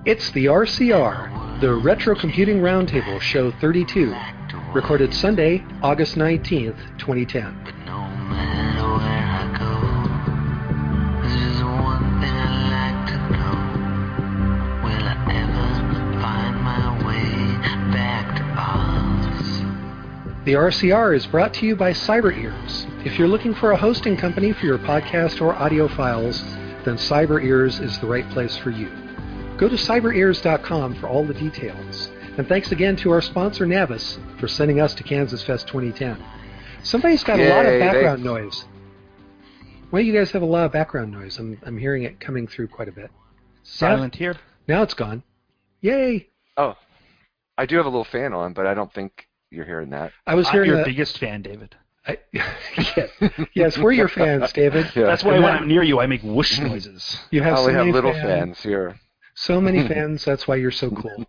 It's the RCR, the Retro Computing Roundtable Show 32, recorded Sunday, August 19th, 2010. But no matter where I go, there's just one thing I'd like to know. Will I ever find my way back to Oz? The RCR is brought to you by CyberEars. If you're looking for a hosting company for your podcast or audio files, then CyberEars is the right place for you. Go to cyberears.com for all the details. And thanks again to our sponsor, Navis, for sending us to Kansas Fest 2010. Somebody's got a lot of background noise. Why do you guys have a lot of background noise? I'm hearing it coming through quite a bit. Silent here. Now it's gone. Yay! Oh, I do have a little fan on, but I don't think you're hearing that. I was hearing I'm your biggest fan, David. Yes, we're your fans, David. Yeah. That's why when I'm near you, I make whoosh noises. You have I so only have many little fans. fans here. So many fans, that's why you're so cool.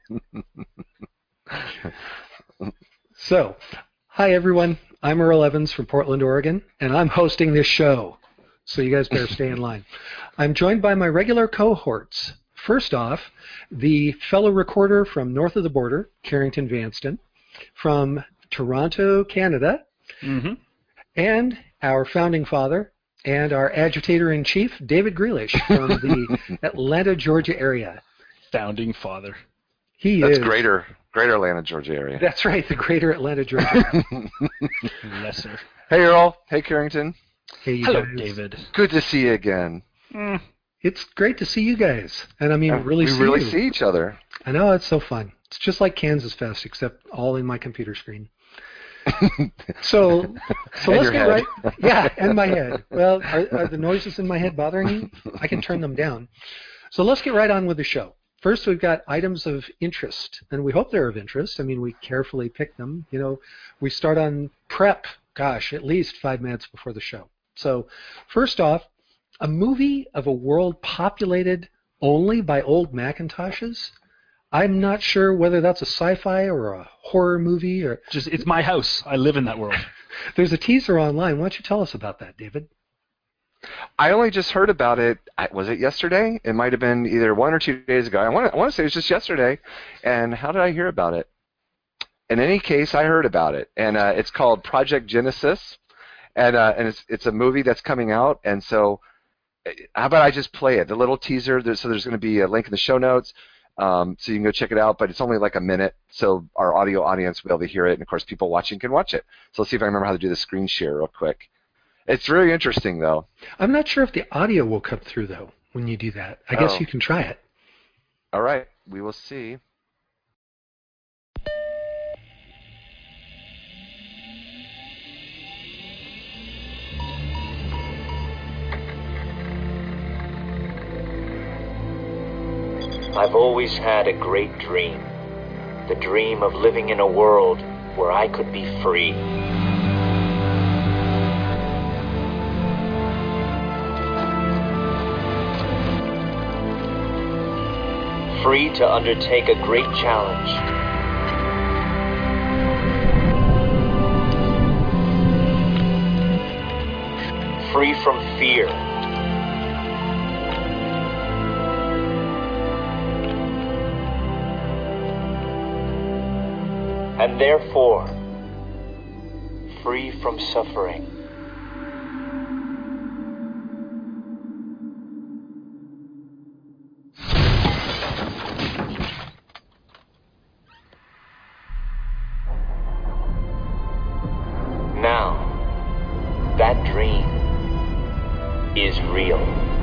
So, hi everyone. I'm Earl Evans from Portland, Oregon, and I'm hosting this show. So you guys better stay in line. I'm joined by my regular cohorts. First off, the fellow recorder from north of the border, Carrington Vanston, from Toronto, Canada, and our founding father and our agitator-in-chief, David Grealish, from the Atlanta, Georgia area. Founding father. That's Greater Atlanta, Georgia area. That's right, the greater Atlanta, Georgia. Lesser. Hey, Earl. Hey, Carrington. Hey, you Hello, guys. David. Good to see you again. It's great to see you guys. And I mean, We see really you. see each other. I know, it's so fun. It's just like Kansas Fest, except all in my computer screen. So let's get right. Yeah, and my head. Well, are the noises in my head bothering you? I can turn them down. So let's get right on with the show. First, we've got items of interest, and we hope they're of interest. I mean, we carefully pick them. You know, we start on prep, at least 5 minutes before the show. So first off, a movie of a world populated only by old Macintoshes. I'm not sure whether that's a sci-fi or a horror movie or It's my house. I live in that world. There's a teaser online. Why don't you tell us about that, David? I only just heard about it. Was it yesterday? It might have been either 1 or 2 days ago. I want to say it was just yesterday. And how did I hear about it? In any case, I heard about it, and it's called Project Genesis, and it's a movie that's coming out. And so, how about I just play it? The little teaser. There's going to be a link in the show notes. So you can go check it out, but it's only like a minute, so our audio audience will be able to hear it, and of course people watching can watch it. So let's see if I remember how to do the screen share real quick. It's really interesting, though. I'm not sure if the audio will cut through, though, when you do that. I guess you can try it. All right, we will see. I've always had a great dream. The dream of living in a world where I could be free. Free to undertake a great challenge. Free from fear. And therefore, free from suffering. Now, that dream is real.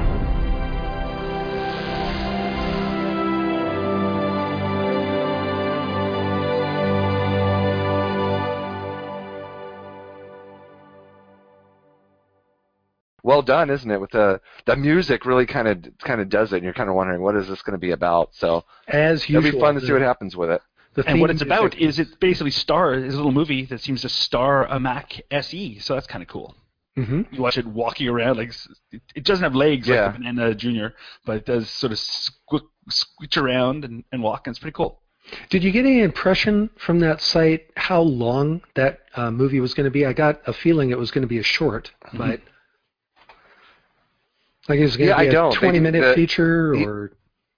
Well done, isn't it? With the music really kind of does it, and you're kind of wondering what is this going to be about. So as usual, it'll be fun to see what happens with it. And what it's about is it basically is a little movie that seems to star a Mac SE, so that's kind of cool. Mm-hmm. You watch it walking around, like it doesn't have legs like the Banana Junior, but it does sort of squitch around and walk, and it's pretty cool. Did you get any impression from that site how long that movie was going to be? I got a feeling it was going to be a short, but like it was going to be a 20-minute feature or...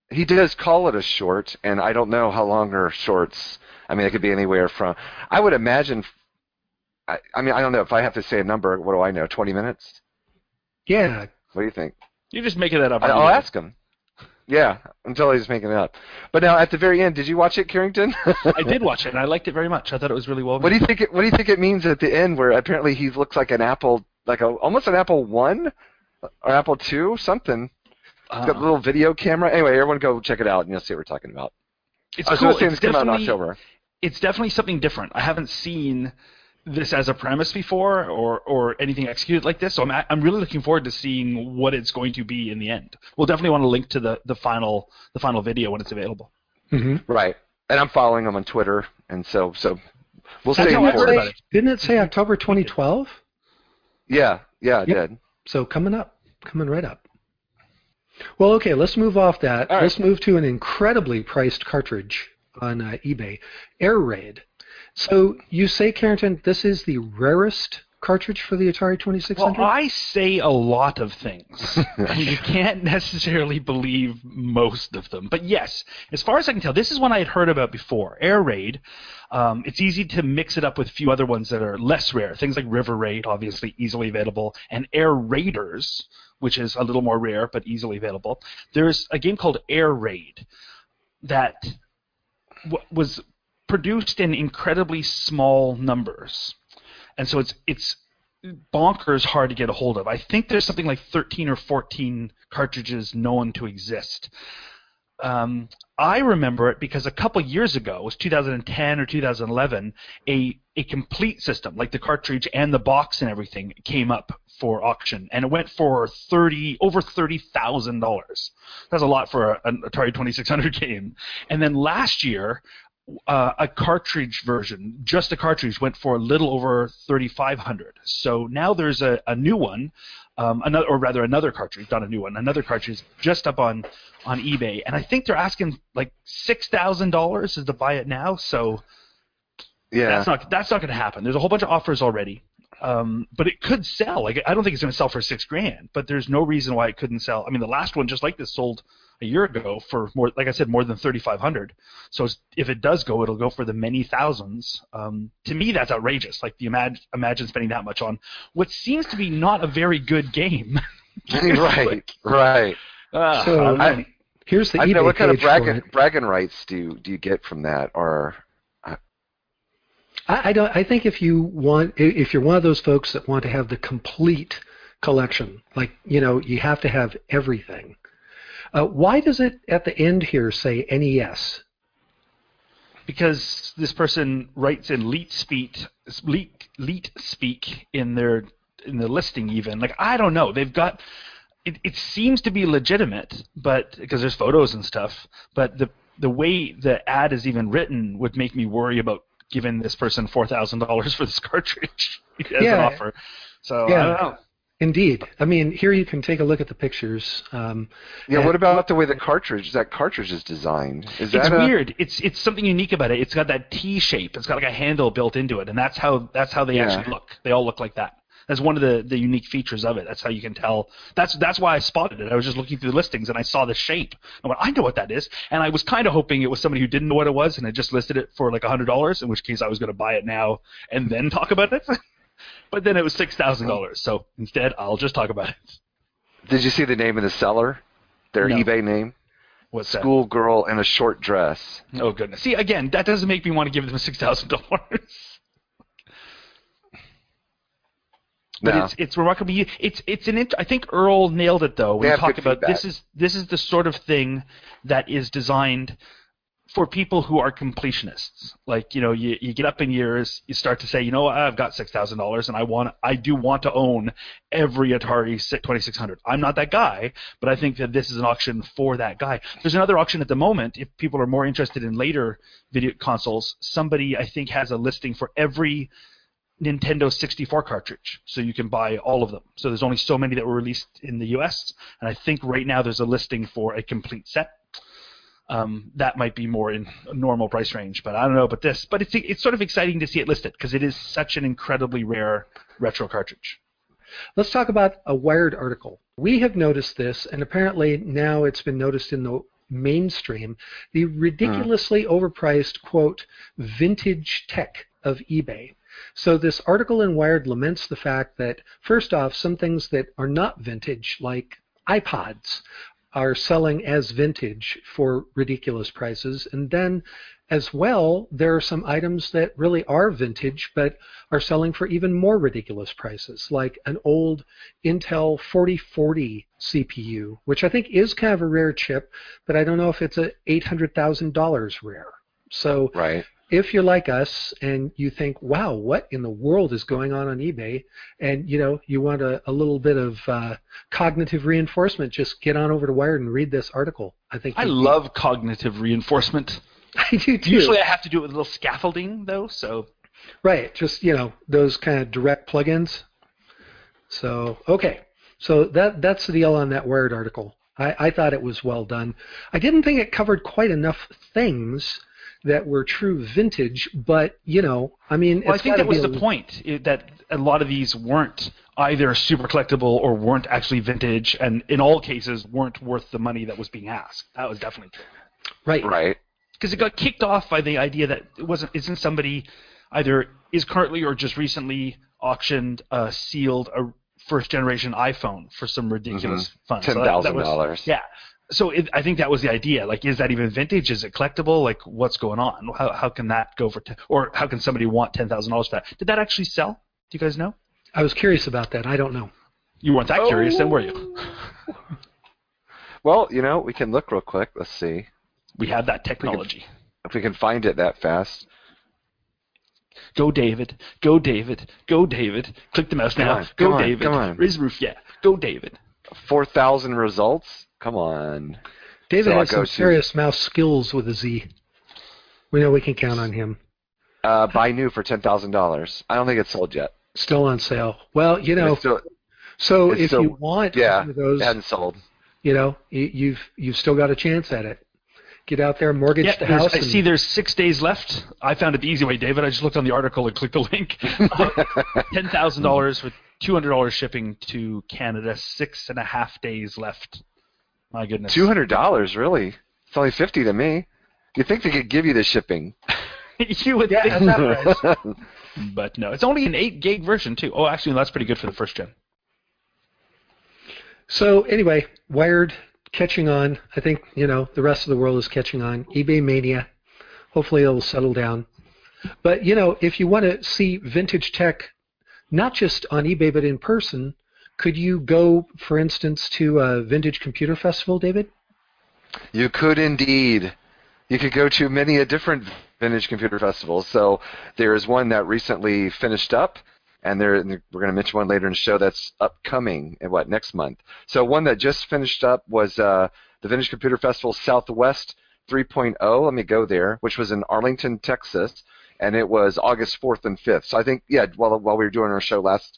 He does call it a short, and I don't know how long are shorts. I mean, it could be anywhere from. I would imagine. I mean, I don't know if I have to say a number. What do I know? 20 minutes? Yeah. What do you think? You're just making that up. I'll ask him. Yeah, until he's making it up. But now at the very end, did you watch it, Carrington? I did watch it, and I liked it very much. I thought it was really well. What do you think? What do you think it means at the end, where apparently he looks like an Apple, like almost an Apple One or Apple II, something. It's got a little video camera. Anyway, everyone go check it out, and you'll see what we're talking about. It's I was cool. saying this came out in October. It's definitely something different. I haven't seen this as a premise before, or anything executed like this. So I'm really looking forward to seeing what it's going to be in the end. We'll definitely want to link to the final video when it's available. Mm-hmm. Right, and I'm following him on Twitter, and so we'll That's stay how I heard informed. about it. Didn't it say October 2012? Yeah, it did. So coming right up. Well, okay, let's move off that. All right. Let's move to an incredibly priced cartridge on eBay, Air Raid. So you say, Carrington, this is the rarest cartridge for the Atari 2600? Well, I say a lot of things, and you can't necessarily believe most of them. But yes, as far as I can tell, this is one I had heard about before, Air Raid. It's easy to mix it up with a few other ones that are less rare, things like River Raid, obviously easily available, and Air Raiders, which is a little more rare but easily available. There's a game called Air Raid that was produced in incredibly small numbers. And so it's bonkers hard to get a hold of. I think there's something like 13 or 14 cartridges known to exist. I remember it because a couple years ago, it was 2010 or 2011, a complete system, like the cartridge and the box and everything, came up for auction, and it went for over $30,000. That's a lot for an Atari 2600 game. And then last year, a cartridge version, just a cartridge, went for a little over $3,500. So now there's a new one, another cartridge, not a new one, another cartridge just up on eBay, and I think they're asking like $6,000 to buy it now. So Yeah, that's not going to happen. There's a whole bunch of offers already, but it could sell. Like, I don't think it's going to sell for $6,000, but there's no reason why it couldn't sell. I mean, the last one just like this sold a year ago for more, like I said, more than $3,500. So if it does go, it'll go for the many thousands. To me, that's outrageous. Like, imagine spending that much on what seems to be not a very good game. right. So here's the eBay know, what kind of page bragging rights do you get from that, or? I don't. I think if you're one of those folks that want to have the complete collection, like, you have to have everything. Why does it at the end here say NES? Because this person writes in leet speak in the listing even. Like, I don't know. They've got it seems to be legitimate, but because there's photos and stuff. But the way the ad is even written would make me worry about giving this person $4,000 for this cartridge as an offer. So I don't know. Indeed. I mean, here you can take a look at the pictures. What about the way that cartridge is designed? It's weird. It's something unique about it. It's got that T shape. It's got like a handle built into it, and that's how they actually look. They all look like that. That's one of the unique features of it. That's how you can tell. That's why I spotted it. I was just looking through the listings, and I saw the shape. I went, I know what that is. And I was kind of hoping it was somebody who didn't know what it was and had just listed it for like $100, in which case I was going to buy it now and then talk about it. But then it was $6,000. So instead, I'll just talk about it. Did you see the name of the seller? Their eBay name? What's that? Schoolgirl in a short dress. Oh, goodness. See, again, that doesn't make me want to give them $6,000. But it's remarkably. I think Earl nailed it though when he talked about this is the sort of thing that is designed for people who are completionists. Like, you get up in years, you start to say, I've got $6,000 and I do want to own every Atari 2600. I'm not that guy, but I think that this is an auction for that guy. There's another auction at the moment. If people are more interested in later video consoles, somebody I think has a listing for every Nintendo 64 cartridge, so you can buy all of them. So there's only so many that were released in the US, and I think right now there's a listing for a complete set. That might be more in a normal price range, but I don't know about this. But it's sort of exciting to see it listed because it is such an incredibly rare retro cartridge. Let's talk about a Wired article. We have noticed this, and apparently now it's been noticed in the mainstream, the ridiculously overpriced, quote, vintage tech of eBay. So this article in Wired laments the fact that, first off, some things that are not vintage, like iPods, are selling as vintage for ridiculous prices. And then, as well, there are some items that really are vintage but are selling for even more ridiculous prices, like an old Intel 4040 CPU, which I think is kind of a rare chip, but I don't know if it's a $800,000 rare. So Right. if you're like us and you think, wow, what in the world is going on eBay, and you want a little bit of cognitive reinforcement, just get on over to Wired and read this article. I love cognitive reinforcement. I do too. Usually I have to do it with a little scaffolding, though, so... Right, just, those kind of direct plugins. So, okay. So that's the deal on that Wired article. I thought it was well done. I didn't think it covered quite enough things that were true vintage, but, I mean... Well, I think that was the point, that a lot of these weren't either super collectible or weren't actually vintage, and in all cases weren't worth the money that was being asked. That was definitely true. Right. Right. Because it got kicked off by the idea that isn't somebody either is currently or just recently auctioned, sealed a first-generation iPhone for some ridiculous funds. $10,000. Yeah. So I think that was the idea. Like, is that even vintage? Is it collectible? Like, what's going on? How can that go for or how can somebody want $10,000 for that? Did that actually sell? Do you guys know? I was curious about that. I don't know. You weren't that curious, then, were you? Well, we can look real quick. Let's see. We have that technology. If we can find it that fast. Go, David. Go, David. Go, David. Click the mouse now. Go, David. Come on. Raise the roof, yeah. Go, David. 4,000 results? Come on. David has some serious mouse skills with a Z. We know we can count on him. Buy new for $10,000. I don't think it's sold yet. Still on sale. Well, so if you want one of those, it hasn't sold. You've still got a chance at it. Get out there, mortgage the house. I see there's 6 days left. I found it the easy way, David. I just looked on the article and clicked the link. $10,000 with $200 shipping to Canada. 6.5 days left. My goodness. $200, really? It's only $50 to me. You'd think they could give you the shipping. You would think. At that price. But no, it's only an 8 gig version too. Oh, actually, that's pretty good for the first gen. So anyway, Wired catching on. I think, the rest of the world is catching on. eBay mania. Hopefully it'll settle down. But, if you want to see vintage tech, not just on eBay but in person, could you go, for instance, to a Vintage Computer Festival, David? You could indeed. You could go to many a different Vintage Computer Festivals. So there is one that recently finished up, and we're going to mention one later in the show that's upcoming next month. So one that just finished up was the Vintage Computer Festival Southwest 3.0. Let me go there, which was in Arlington, Texas, and it was August 4th and 5th. So I think, while we were doing our show last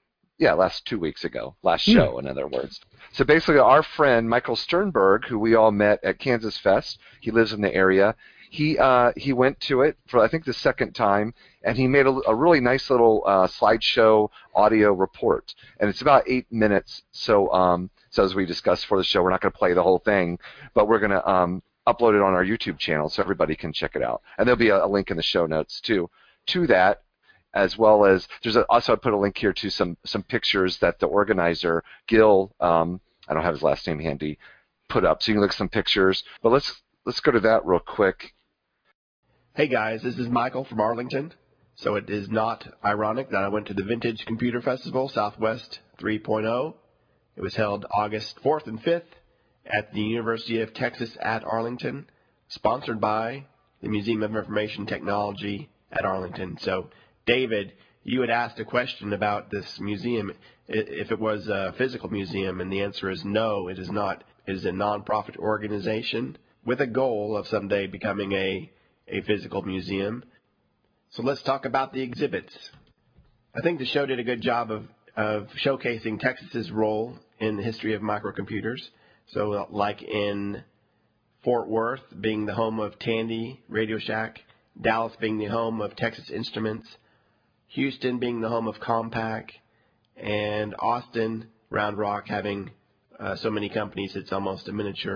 2 weeks ago, last show, in other words. So basically, our friend Michael Sternberg, who we all met at Kansas Fest, he lives in the area. He went to it for, I think, the second time, and he made a really nice little slideshow audio report, and it's about 8 minutes. So as we discussed for the show, we're not going to play the whole thing, but we're going to upload it on our YouTube channel so everybody can check it out, and there'll be a link in the show notes too to that. As well as also I put a link here to some pictures that the organizer Gil, I don't have his last name handy, put up. So you can look at some pictures. But let's go to that real quick. Hey guys, this is Michael from Arlington. So it is not ironic that I went to the Vintage Computer Festival Southwest 3.0. It was held August 4th and 5th at the University of Texas at Arlington, sponsored by the Museum of Information Technology at Arlington. So David, you had asked a question about this museum, if it was a physical museum, and the answer is no, it is not. It is a nonprofit organization with a goal of someday becoming a physical museum. So let's talk about the exhibits. I think the show did a good job of showcasing Texas's role in the history of microcomputers. So like in Fort Worth being the home of Tandy, Radio Shack, Dallas being the home of Texas Instruments, Houston being the home of Compaq, and Austin, Round Rock, having so many companies it's almost a miniature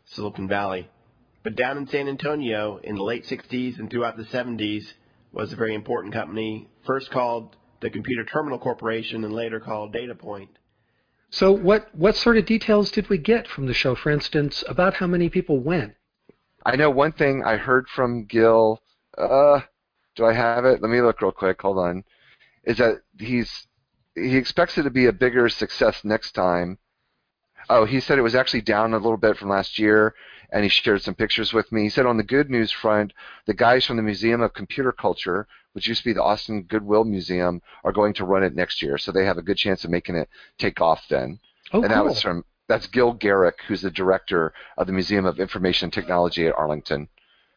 Silicon Valley. But down in San Antonio in the late 60s and throughout the 70s was a very important company, first called the Computer Terminal Corporation and later called DataPoint. So what sort of details did we get from the show, for instance, about how many people went? I know one thing I heard from Gil. Do I have it? Let me look real quick. Hold on. Is that he expects it to be a bigger success next time. Oh, he said it was actually down a little bit from last year, and he shared some pictures with me. He said on the good news front, the guys from the Museum of Computer Culture, which used to be the Austin Goodwill Museum, are going to run it next year, so they have a good chance of making it take off then. Oh, and cool. That's Gil Garrick, who's the director of the Museum of Information Technology at Arlington.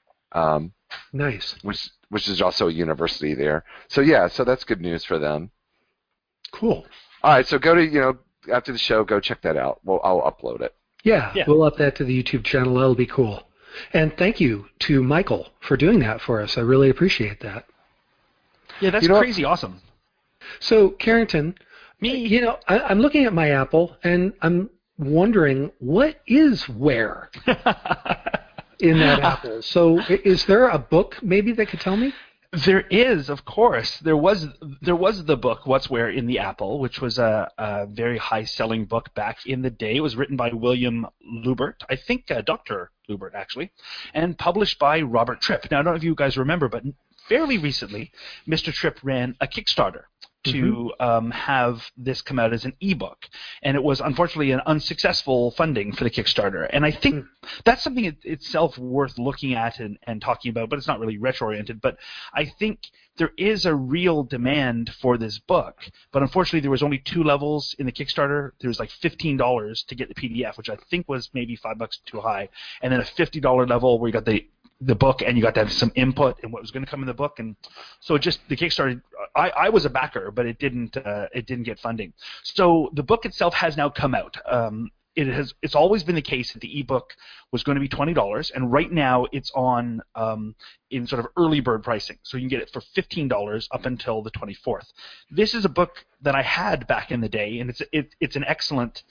Nice. Which is also a university there. So yeah, so that's good news for them. Cool. All right, so go to, after the show, go check that out. I'll upload it. Yeah, Yeah. we'll up that to the YouTube channel. That'll be cool. And thank you to Michael for doing that for us. I really appreciate that. Yeah, that's crazy awesome. So, Carrington, Me. I'm looking at my Apple, and I'm wondering what is where in that Apple. So, is there a book maybe that could tell me? There is, of course. There was the book What's Where in the Apple, which was a very high-selling book back in the day. It was written by William Lubert, I think Dr. Lubert actually, and published by Robert Tripp. Now, I don't know if you guys remember, but fairly recently, Mr. Tripp ran a Kickstarter to have this come out as an ebook, and it was unfortunately an unsuccessful funding for the Kickstarter. And I think that's something itself worth looking at and talking about, but it's not really retro-oriented. But I think there is a real demand for this book, but unfortunately there was only 2 levels in the Kickstarter. There was like $15 to get the PDF, which I think was maybe $5 too high, and then a $50 level where you got the book and you got to have some input in what was going to come in the book. And so just the Kickstarter, I was a backer, but it didn't get funding. So the book itself has now come out. It's always been the case that the ebook was going to be $20, and right now it's on in sort of early bird pricing. So you can get it for $15 up until the 24th. This is a book that I had back in the day, and it's an excellent,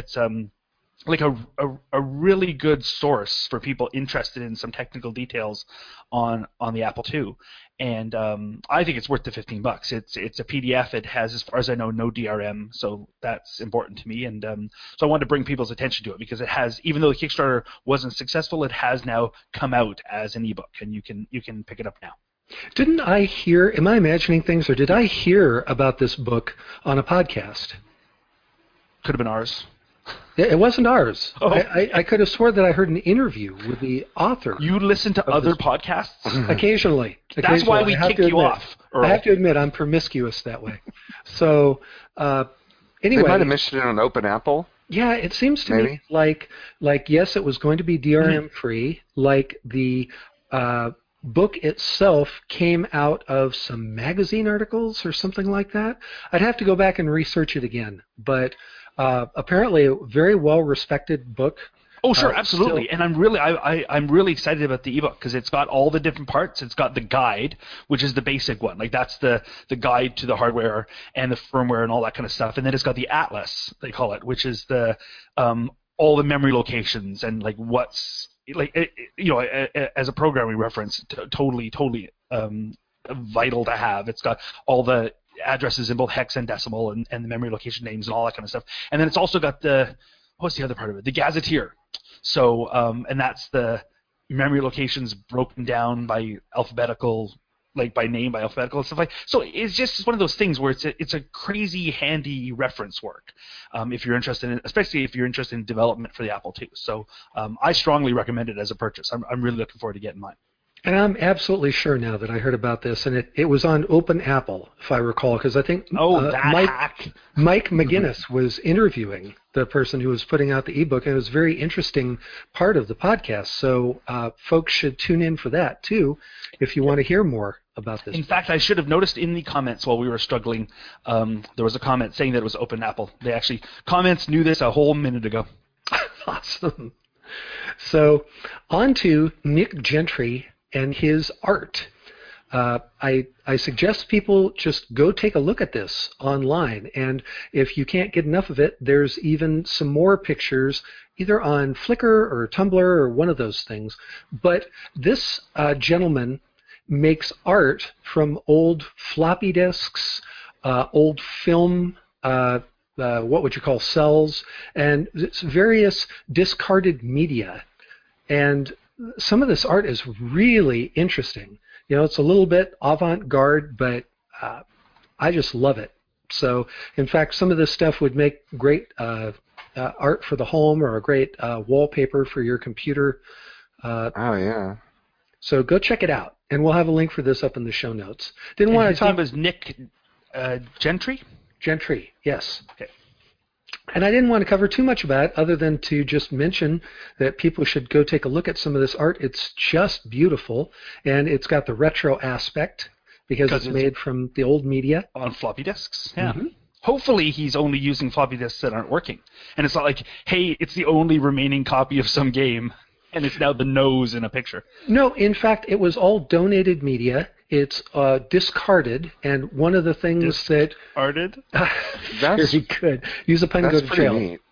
like a really good source for people interested in some technical details on the Apple II, and I think it's worth the $15. It's a PDF. It has, as far as I know, no DRM, so that's important to me. And so I wanted to bring people's attention to it because it has, even though the Kickstarter wasn't successful, it has now come out as an ebook, and you can pick it up now. Didn't I hear? Am I imagining things, or did I hear about this book on a podcast? Could have been ours. It wasn't ours. Oh. I could have sworn that I heard an interview with the author. You listen to other podcasts? Occasionally. That's why we kick you off, Earl. I have to admit, I'm promiscuous that way. So, anyway. They might have mentioned it on Open Apple. Yeah, it seems to Maybe. me like yes, it was going to be DRM free. Like the book itself came out of some magazine articles or something like that. I'd have to go back and research it again, but apparently a very well respected book. Oh, sure, absolutely. And I'm really excited about the ebook because it's got all the different parts. It's got the guide, which is the basic one. Like that's the guide to the hardware and the firmware and all that kind of stuff. And then it's got the Atlas, they call it, which is the all the memory locations and like what's like as a programming reference, totally vital to have. It's got all the addresses in both hex and decimal and the memory location names and all that kind of stuff. And then it's also got what's the other part of it? The gazetteer. So, and that's the memory locations broken down by alphabetical, like by name, by alphabetical and stuff like. So it's just one of those things where it's a crazy handy reference work if you're interested in, especially if you're interested in development for the Apple II. So I strongly recommend it as a purchase. I'm really looking forward to getting mine. And I'm absolutely sure now that I heard about this, and it was on Open Apple, if I recall, because I think Mike McGinnis was interviewing the person who was putting out the ebook, and it was a very interesting part of the podcast. So folks should tune in for that, too, if you want to hear more about this. In fact, I should have noticed in the comments while we were struggling, there was a comment saying that it was Open Apple. Comments knew this a whole minute ago. Awesome. So on to Nick Gentry and his art. I suggest people just go take a look at this online, and if you can't get enough of it, there's even some more pictures either on Flickr or Tumblr or one of those things. But this gentleman makes art from old floppy disks, old film, what would you call cells, and it's various discarded media. And some of this art is really interesting. You know, it's a little bit avant-garde, but I just love it. So, in fact, some of this stuff would make great art for the home or a great wallpaper for your computer. Oh, yeah. So go check it out, and we'll have a link for this up in the show notes. Didn't And want to his talk name was Nick Gentry? Gentry, yes. Okay. And I didn't want to cover too much about it other than to just mention that people should go take a look at some of this art. It's just beautiful, and it's got the retro aspect because it's made from the old media. On floppy disks, yeah. Mm-hmm. Hopefully he's only using floppy disks that aren't working. And it's not like, hey, it's the only remaining copy of some game, and it's now the nose in a picture. No, in fact, it was all donated media. It's discarded, and one of the things that... Discarded? That's very good. Use a pun and go to jail. Pretty neat.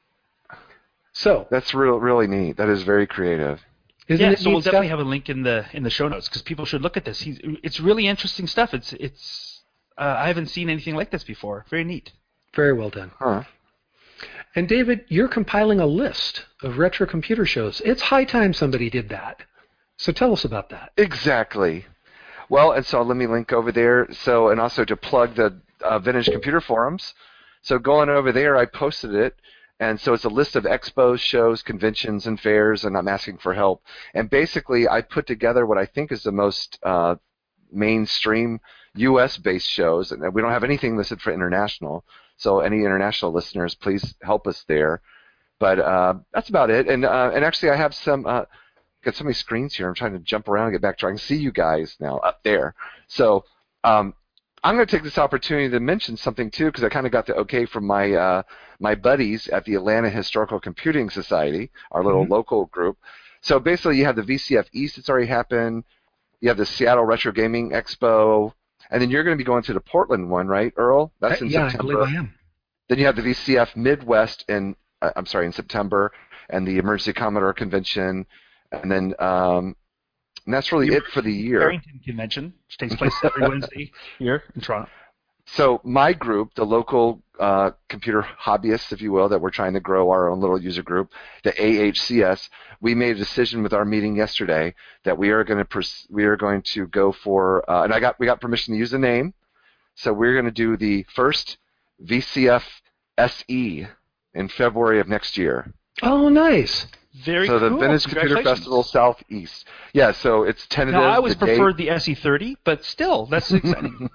So that's really neat. That is very creative. Isn't it so we'll neat definitely stuff? have a link in the show notes because people should look at this. It's really interesting stuff. It's I haven't seen anything like this before. Very neat. Very well done. Huh. And David, you're compiling a list of retro computer shows. It's high time somebody did that. So tell us about that. Exactly. Well, and so let me link over there. So, and also to plug the Vintage Computer Forums. So going over there, I posted it. And so it's a list of expos, shows, conventions, and fairs, and I'm asking for help. And basically, I put together what I think is the most mainstream U.S.-based shows. And we don't have anything listed for international. So any international listeners, please help us there. But that's about it. And actually, I have some... got so many screens here. I'm trying to jump around and get back to. I can see you guys now up there. So I'm going to take this opportunity to mention something too, because I kind of got the okay from my my buddies at the Atlanta Historical Computing Society, our little local group. So basically, you have the VCF East that's already happened. You have the Seattle Retro Gaming Expo, and then you're going to be going to the Portland one, right, Earl? That's in September. I believe I am. Then you have the VCF Midwest in September, and the Emergency Commodore Convention. And then and that's really it for the year. Barrington Convention, which takes place every Wednesday here in Toronto. So my group, the local computer hobbyists, if you will, that we're trying to grow our own little user group, the AHCS, we made a decision with our meeting yesterday that we are going to go for, and we got permission to use the name. So we're going to do the first VCF SE in February of next year. Oh, nice. Very cool. So the Vintage Computer Festival Southeast. Yeah, so it's tentative. Now, I always preferred the SE30, but still, that's exciting.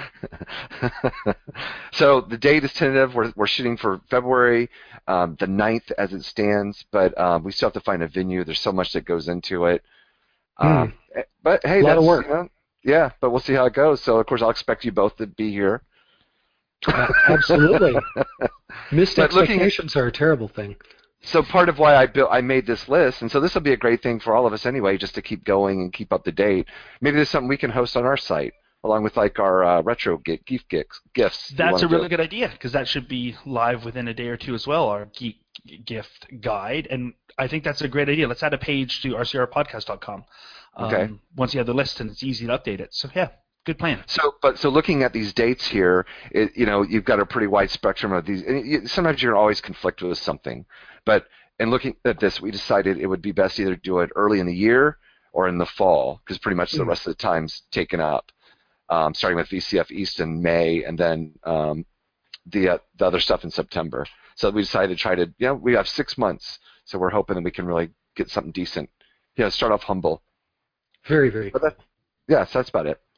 So the date is tentative. We're shooting for February the 9th as it stands, but we still have to find a venue. There's so much that goes into it. But hey, a lot that's of work. Yeah, but we'll see how it goes. So of course, I'll expect you both to be here. Absolutely. Missed expectations are a terrible thing. So part of why I made this list, and so this will be a great thing for all of us anyway, just to keep going and keep up to date. Maybe there's something we can host on our site, along with like our retro gift gifts. That's a really good idea, because that should be live within a day or two as well, our geek gift guide. And I think that's a great idea. Let's add a page to rcrpodcast.com. Okay. Once you have the list, and it's easy to update it. So yeah. Good plan. So looking at these dates here, you've got a pretty wide spectrum of these. And sometimes you're always conflict with something, but in looking at this, we decided it would be best either do it early in the year or in the fall, because pretty much the rest of the time's taken up. Starting with VCF East in May, and then the other stuff in September. So we decided to try to, we have 6 months, so we're hoping that we can really get something decent. Start off humble. Very, very cool. So that's about it.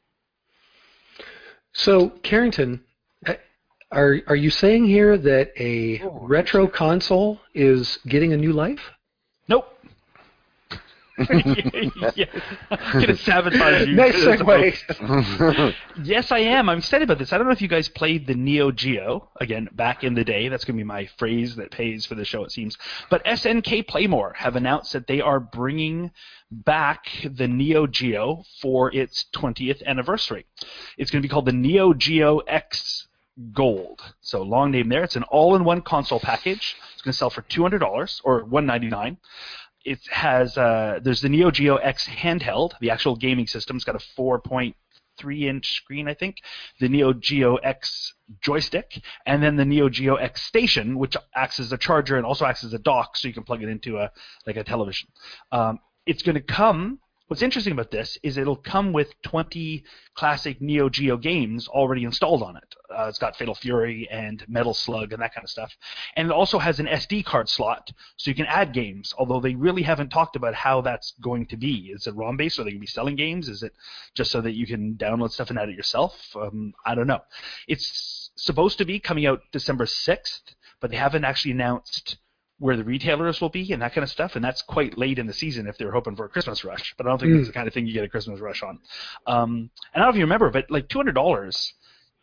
So, Carrington, are you saying here that a retro console is getting a new life? Nope. Yes. Gonna sabotage you. Nice segue. Yes, I am. I'm excited about this. I don't know if you guys played the Neo Geo, again, back in the day. That's going to be my phrase that pays for the show, it seems. But SNK Playmore have announced that they are bringing back the Neo Geo for its 20th anniversary. It's going to be called the Neo Geo X Gold. So long name there. It's an all-in-one console package. It's going to sell for $200 or $199. It has there's the Neo Geo X handheld, the actual gaming system. It's got a 4.3-inch screen, I think. The Neo Geo X joystick, and then the Neo Geo X station, which acts as a charger and also acts as a dock, so you can plug it into a television. It's going to come. What's interesting about this is it'll come with 20 classic Neo Geo games already installed on it. It's got Fatal Fury and Metal Slug and that kind of stuff. And it also has an SD card slot, so you can add games, although they really haven't talked about how that's going to be. Is it ROM-based, so they can be selling games? Is it just so that you can download stuff and add it yourself? I don't know. It's supposed to be coming out December 6th, but they haven't actually announced where the retailers will be and that kind of stuff, and that's quite late in the season if they're hoping for a Christmas rush. But I don't think it's the kind of thing you get a Christmas rush on. And I don't know if you remember, but like $200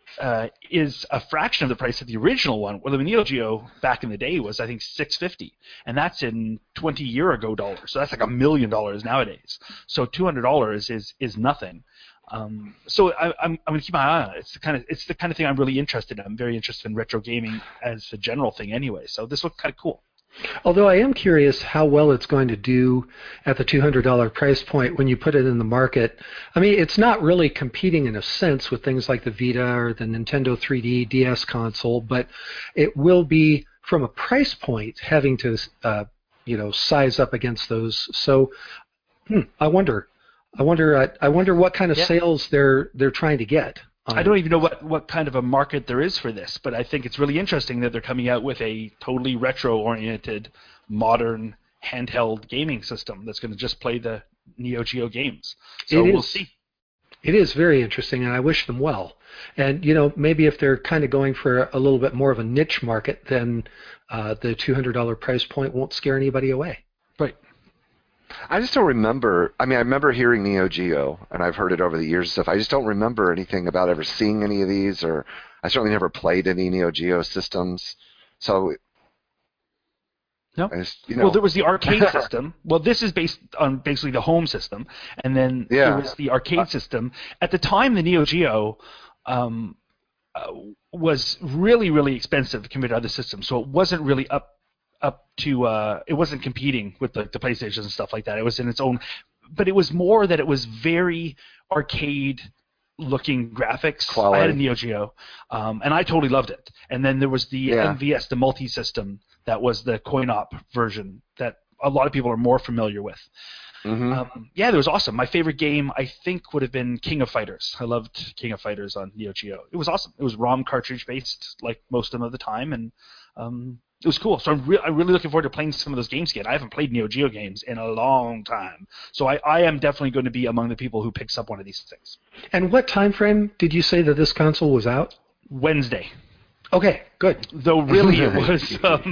is a fraction of the price of the original one. Well, the Neo Geo back in the day was, I think, $650, and that's in 20-year-ago dollars. So that's like $1 million nowadays. So $200 is nothing. So I'm going to keep my eye on it. It's the kind of thing I'm really interested in. I'm very interested in retro gaming as a general thing anyway. So this looks kind of cool. Although I am curious how well it's going to do at the $200 price point when you put it in the market. I mean, it's not really competing in a sense with things like the Vita or the Nintendo 3D DS console, but it will be, from a price point, having to size up against those. So I wonder what kind of sales they're trying to get. I don't even know what kind of a market there is for this, but I think it's really interesting that they're coming out with a totally retro-oriented, modern, handheld gaming system that's going to just play the Neo Geo games. So we'll see. It is very interesting, and I wish them well. And, maybe if they're kind of going for a little bit more of a niche market, then the $200 price point won't scare anybody away. Right. I just don't remember. I mean, I remember hearing Neo Geo, and I've heard it over the years and stuff. I just don't remember anything about ever seeing any of these, or I certainly never played any Neo Geo systems. So, no. Well, there was the arcade system. Well, this is based on basically the home system, and then there was the arcade system. At the time, the Neo Geo was really, really expensive compared to other systems, so it wasn't really up to it wasn't competing with the PlayStations and stuff like that. It was in its own, but it was more that it was very arcade looking graphics. Quality. I had a Neo Geo, and I totally loved it. And then there was the MVS, the multi-system, that was the coin-op version that a lot of people are more familiar with. Mm-hmm. It was awesome. My favorite game, I think, would have been King of Fighters. I loved King of Fighters on Neo Geo. It was awesome. It was ROM cartridge based, like most of them at the time, and it was cool. So I'm really looking forward to playing some of those games again. I haven't played Neo Geo games in a long time, so I am definitely going to be among the people who picks up one of these things. And what time frame did you say that this console was out? Wednesday. Okay, good. Though really it was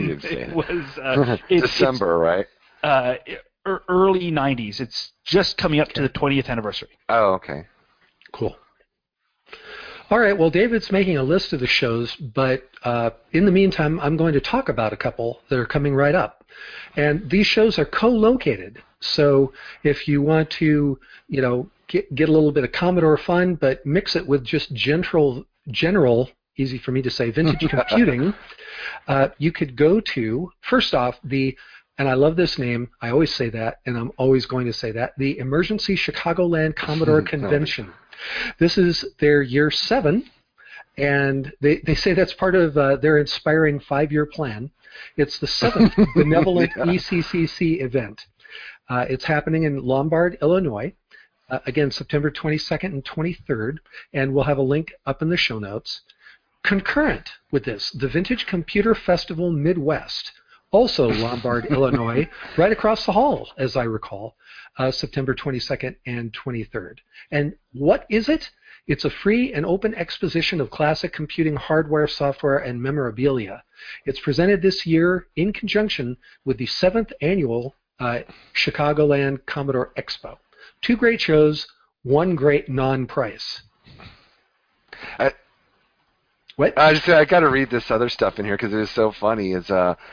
December, right? Early 90s. It's just coming up to the 20th anniversary. Oh, okay. Cool. All right, well, David's making a list of the shows, but in the meantime, I'm going to talk about a couple that are coming right up. And these shows are co-located, so if you want to, get a little bit of Commodore fun, but mix it with just general, easy for me to say, vintage computing, you could go to, first off, and I love this name, I always say that, and I'm always going to say that, the Emergency Chicagoland Commodore Convention. This is their year 7, and they say that's part of their inspiring 5-year plan. It's the 7th benevolent ECCC event. It's happening in Lombard, Illinois, again, September 22nd and 23rd, and we'll have a link up in the show notes. Concurrent with this, the Vintage Computer Festival Midwest, also Lombard, Illinois, right across the hall, as I recall, September 22nd and 23rd. And what is it? It's a free and open exposition of classic computing hardware, software, and memorabilia. It's presented this year in conjunction with the 7th annual Chicagoland Commodore Expo. 2 great shows, 1 great non-price. What? I got to read this other stuff in here because it is so funny. Is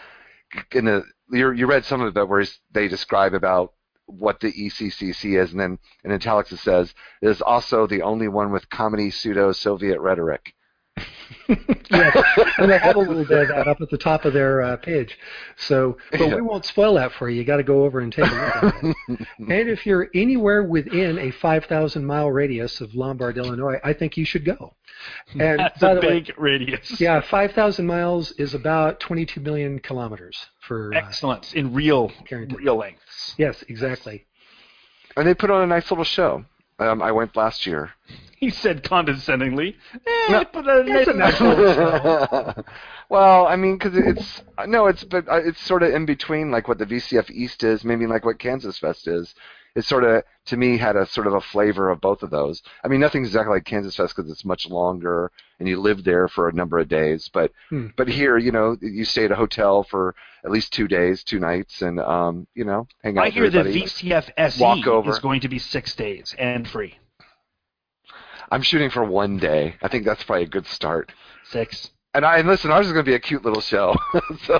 you read some of it where they describe about what the ECCC is, and then in italics it says it is also the only one with comedy pseudo-Soviet rhetoric. Yeah, and they have a little bit of that up at the top of their page. So, but we won't spoil that for you. You got to go over and take a look at it. And if you're anywhere within a 5,000-mile radius of Lombard, Illinois, I think you should go. And That's by a the big way, radius. yeah, 5,000 miles is about 22 million kilometers for Excellent. In real Carrington. lengths. Yes, exactly. And they put on a nice little show. I went last year. He said condescendingly, No, put a It's a nice little show. Well, I mean, because it's sort of in between, like what the VCF East is, maybe like what Kansas Fest is. It sort of, to me, had a sort of a flavor of both of those. I mean, nothing's exactly like Kansas Fest because it's much longer and you live there for a number of days. But here, you stay at a hotel for at least 2 days, 2 nights, and hang out. I with hear the everybody. VCF Walk SE over. is going to be 6 days and free. I'm shooting for 1 day. I think that's probably a good start. 6. And listen, ours is going to be a cute little show. So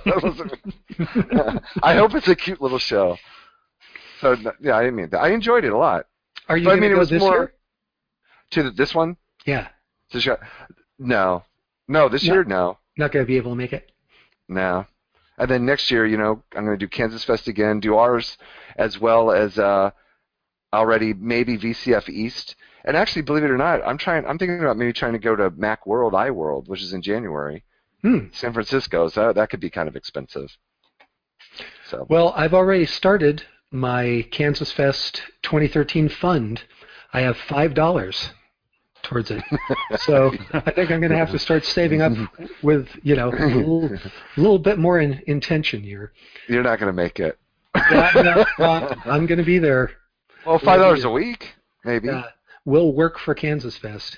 I hope it's a cute little show. So yeah, I mean, I enjoyed it a lot. Are you But, I going mean, to it go was this more year? to this one. Yeah, This year? No, this No. year, no. not going to be able to make it. No. And then next year, I'm going to do Kansas Fest again, do ours as well as already maybe VCF East. And actually, believe it or not, I'm thinking about maybe trying to go to Mac World, iWorld, which is in January, San Francisco. So that could be kind of expensive. So Well, I've already started my Kansas Fest 2013 fund. I have $5 towards it. So I think I'm going to have to start saving up with, a little bit more intention here. you're not going to make it. Yeah, no, I'm going to be there. Well, $5 a week, maybe. We'll work for Kansas Fest.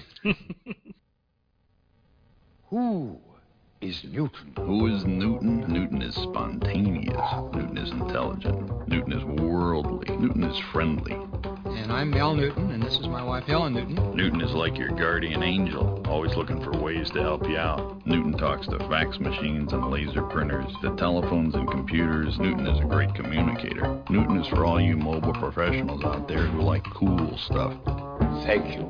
Who is Newton? Who is Newton? Newton is spontaneous. Newton is intelligent. Newton is worldly. Newton is friendly. And I'm Mel Newton, and this is my wife Helen Newton. Newton is like your guardian angel, always looking for ways to help you out. Newton talks to fax machines and laser printers, to telephones and computers. Newton is a great communicator. Newton is for all you mobile professionals out there who like cool stuff. Thank you.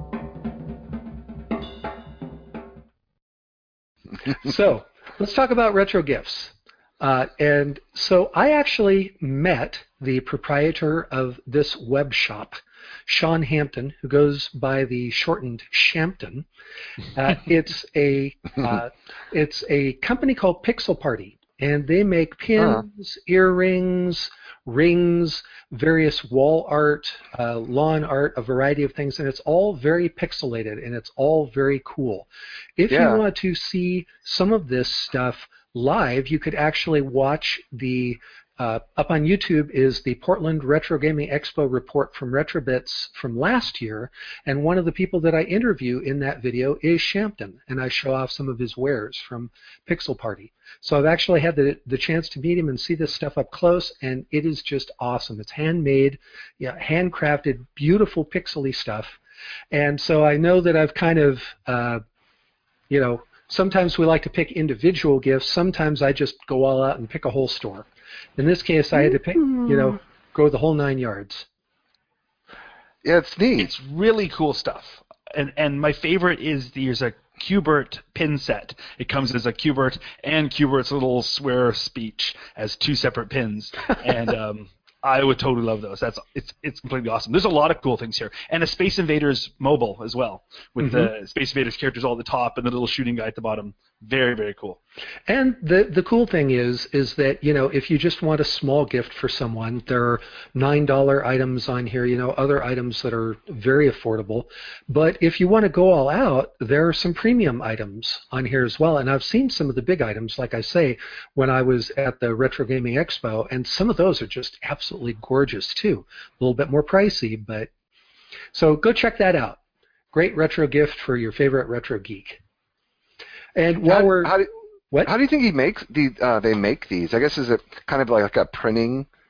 So let's talk about retro gifts. And so I actually met the proprietor of this web shop, Sean Hampton, who goes by the shortened Shampton. It's a company called Pixel Party, and they make pins, earrings, rings, various wall art, lawn art, a variety of things, and it's all very pixelated and it's all very cool. If you want to see some of this stuff live, you could actually watch the up on YouTube is the Portland Retro Gaming Expo report from Retrobits from last year, and one of the people that I interview in that video is Shampton, and I show off some of his wares from Pixel Party. So I've actually had the chance to meet him and see this stuff up close, and it is just awesome. It's handmade, handcrafted, beautiful pixely stuff. And so I know that I've kind of, sometimes we like to pick individual gifts. Sometimes I just go all out and pick a whole store. In this case, I had to pick, go the whole 9 yards. Yeah, it's neat. It's really cool stuff. And my favorite is there's a Qbert pin set. It comes as a Qbert and Qbert's little swear speech as 2 separate pins. And I would totally love those. It's completely awesome. There's a lot of cool things here. And a Space Invaders mobile as well, with the Space Invaders characters all at the top and the little shooting guy at the bottom. Very, very cool. And the cool thing is that, if you just want a small gift for someone, there are $9 items on here, other items that are very affordable. But if you want to go all out, there are some premium items on here as well. And I've seen some of the big items, like I say, when I was at the Retro Gaming Expo, and some of those are just absolutely gorgeous too. A little bit more pricey, but so go check that out. Great retro gift for your favorite retro geek. And while How do you think he makes they make these? I guess is it kind of like a printing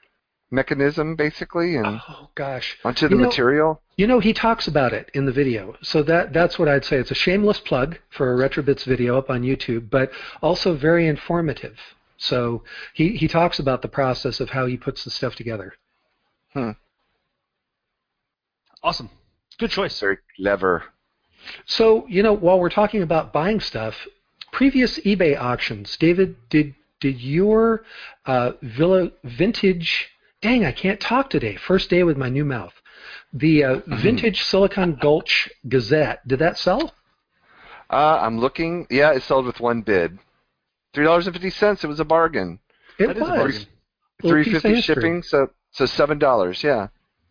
mechanism, basically, and Oh gosh. onto the material. He talks about it in the video. So that's what I'd say. It's a shameless plug for a Retrobits video up on YouTube, but also very informative. So he talks about the process of how he puts the stuff together. Awesome. Good choice. Very clever. So, while we're talking about buying stuff, previous eBay auctions, David, did your Villa Vintage, dang, I can't talk today, first day with my new mouth, the Vintage Silicon Gulch Gazette, did that sell? I'm looking. Yeah, it sold with one bid. $3.50. It was a bargain. It was. $3.50 shipping, so $7. Yeah.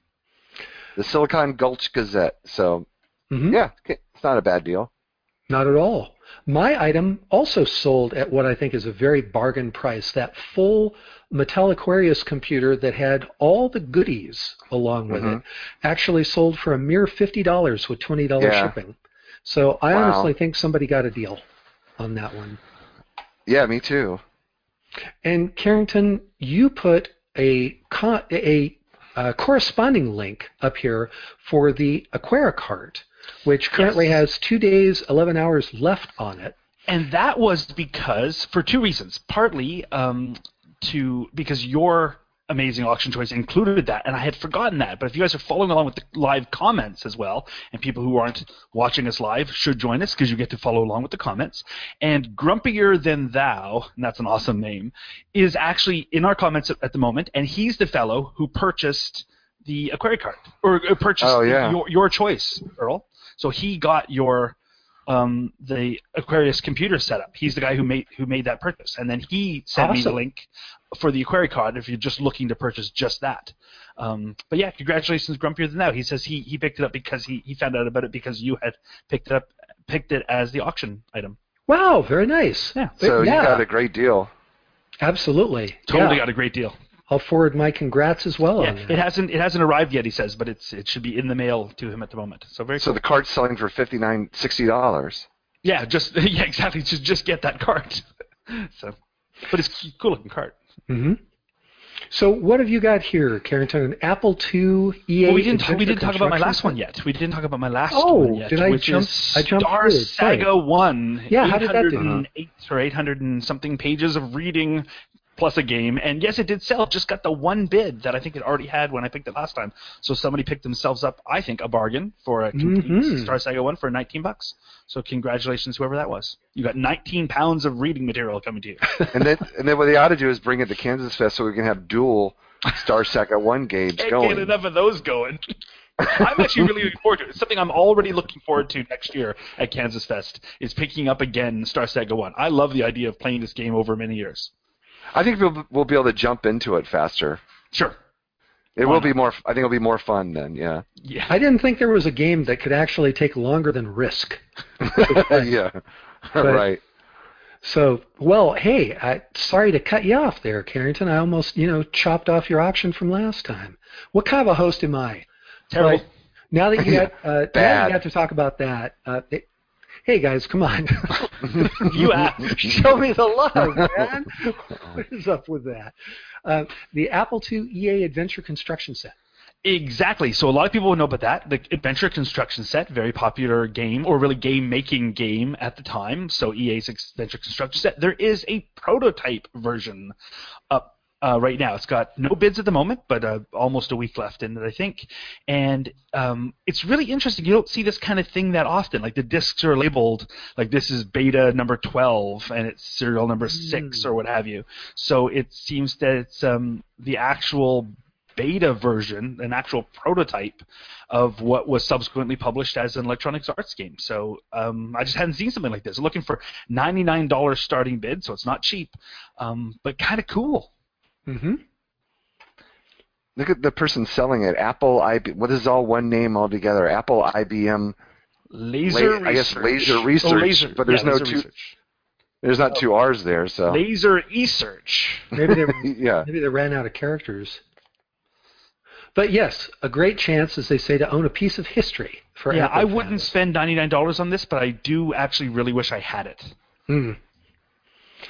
The Silicon Gulch Gazette. So, yeah, it's not a bad deal. Not at all. My item also sold at what I think is a very bargain price. That full Mattel Aquarius computer that had all the goodies along with it actually sold for a mere $50 with $20 shipping. So I honestly think somebody got a deal on that one. Yeah, me too. And Carrington, you put a corresponding link up here for the Aquaricart, which currently has 2 days, 11 hours left on it. And that was because, for two reasons. Partly because your amazing auction choice included that, and I had forgotten that. But if you guys are following along with the live comments as well, and people who aren't watching us live should join us because you get to follow along with the comments. And Grumpier Than Thou, and that's an awesome name, is actually in our comments at the moment, and he's the fellow who purchased the Aquaricart, or purchased your choice, Earl. So he got your the Aquarius computer setup. He's the guy who made that purchase, and then he sent me the link for the Aquaricart if you're just looking to purchase just that. But yeah, congratulations, Grumpier Than Thou. He says he picked it up because he found out about it because you had picked it as the auction item. Wow, very nice. Yeah. So you got a great deal. Absolutely. Totally got a great deal. I'll forward my congrats as well. Yeah, on that. it hasn't arrived yet, he says, but it should be in the mail to him at the moment. So very cool. So the cart's selling for $60. Yeah, exactly. Just get that cart. So, but it's a cool looking cart. Mm-hmm. So what have you got here, Carrington? An Apple II EA? Well, we didn't talk about my last one yet. We didn't talk about my last one yet. Did I which jump? Is I jumped Star through. Saga 1. Yeah, how did that do? 808 or 800 and something pages of reading plus a game, and yes, it did sell. Just got the one bid that I think it already had when I picked it last time. So somebody picked themselves up, I think, a bargain for a complete Star Saga 1 for $19. So congratulations, whoever that was. You got 19 pounds of reading material coming to you. and then what they ought to do is bring it to Kansas Fest so we can have dual Star Saga 1 games Can't going. get enough of those going. I'm actually really looking forward to it. It's something I'm already looking forward to next year at Kansas Fest, is picking up again Star Saga 1. I love the idea of playing this game over many years. I think we'll be able to jump into it faster. Sure. It will be more. I think it'll be more fun then. Yeah. Yeah. I didn't think there was a game that could actually take longer than Risk. Yeah. Right. So, well, hey, sorry to cut you off there, Carrington. I almost, chopped off your auction from last time. What kind of a host am I? Terrible. But now that you got to talk about that, hey guys, come on. You asked. Show me the love, man. What is up with that? The Apple II EA Adventure Construction Set. Exactly. So a lot of people would know about that. The Adventure Construction Set, very popular game, or really game-making game at the time. So EA's Adventure Construction Set. There is a prototype version up right now. It's got no bids at the moment, but almost a week left in it, I think. And it's really interesting. You don't see this kind of thing that often. Like the discs are labeled, like this is beta number 12, and it's serial number 6 or what have you. So it seems that it's the actual beta version, an actual prototype of what was subsequently published as an Electronic Arts game. So I just hadn't seen something like this. I'm looking for $99 starting bid, so it's not cheap, but kind of cool. Mm-hmm. Look at the person selling it. Apple, what is all one name altogether? Apple, IBM, Laser Research. I guess Laser Research, but there's there's not two R's there. So Laser Research. Maybe they ran out of characters. But yes, a great chance, as they say, to own a piece of history for Apple I fans. wouldn't spend $99 on this, but I do actually really wish I had it.